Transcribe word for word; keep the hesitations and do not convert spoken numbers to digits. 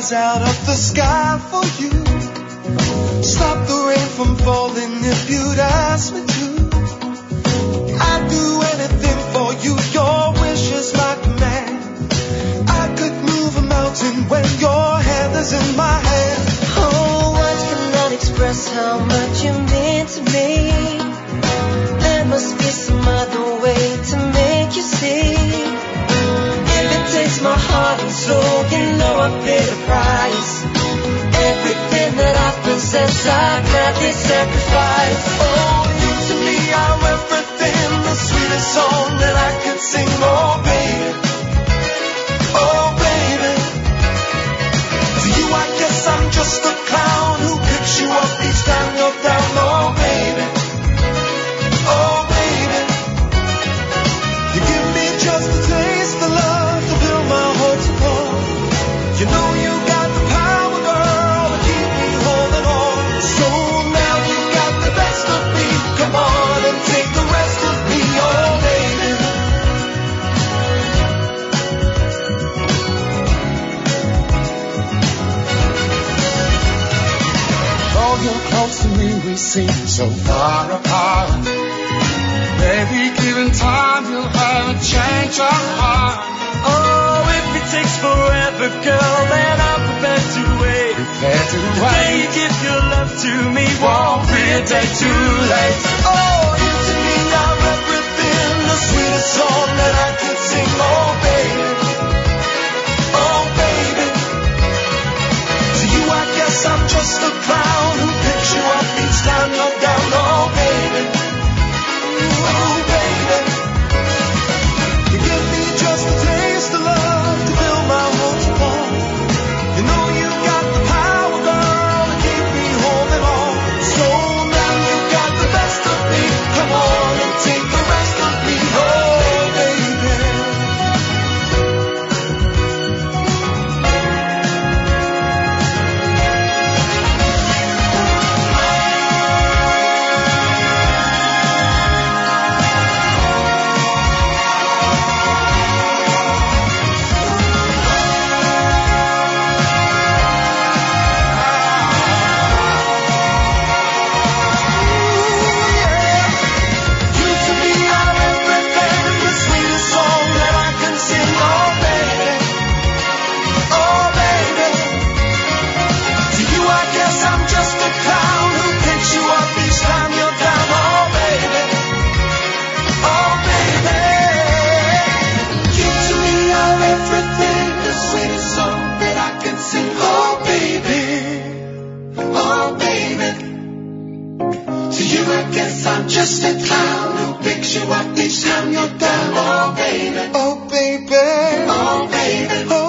stars out of the sky for you. Stop the rain from falling if you'd ask me to. I'd do anything for you, your wish is my command. I could move a mountain when your hand is in my hand. Oh, words cannot express how much you mean to me. There must be some other way to make you see. If it takes my heart and soul, you know I pay the price. Everything that I possess, I gladly sacrifice. Oh, you to me are everything, the sweetest song that I could sing. Oh, baby, oh, baby. To you I guess I'm just a clown who picks you up each time you're down. Oh, baby, oh, baby. You give me just a taste of love to fill my heart to pour. You know you got the power, girl, to keep me holding on. So now you got the best of me. Come on and take the rest of me, oh baby. Though you're close to me, we seem so far apart. Maybe given time, you'll have a change of heart. Oh, if it takes forever, girl, then I'm prepared to wait. Prepared to The day wait. you give your love to me won't be a day too late. Oh, you to me are everything, the sweetest song that I could sing. Oh, baby, oh, baby. To you I guess I'm just a clown who picks you up each time you're down. Oh, baby, oh, baby. You give me just a taste of love to fill my heart to pour. You know you got the power, girl, to keep me holding on. So now you got the best of me. Come on and take the rest of me. Oh, baby. You to me are everything, the sweetest song that I can sing. Oh, baby, oh, baby. To you I guess I'm just a clown who picks you up each time you're down. Oh, baby, oh, baby. You to me are everything, the sweetest song that I can sing. Oh, baby, oh, baby. To you I guess I'm just a clown who picks you up each time you're down. Oh, baby, oh, baby, oh, baby, oh,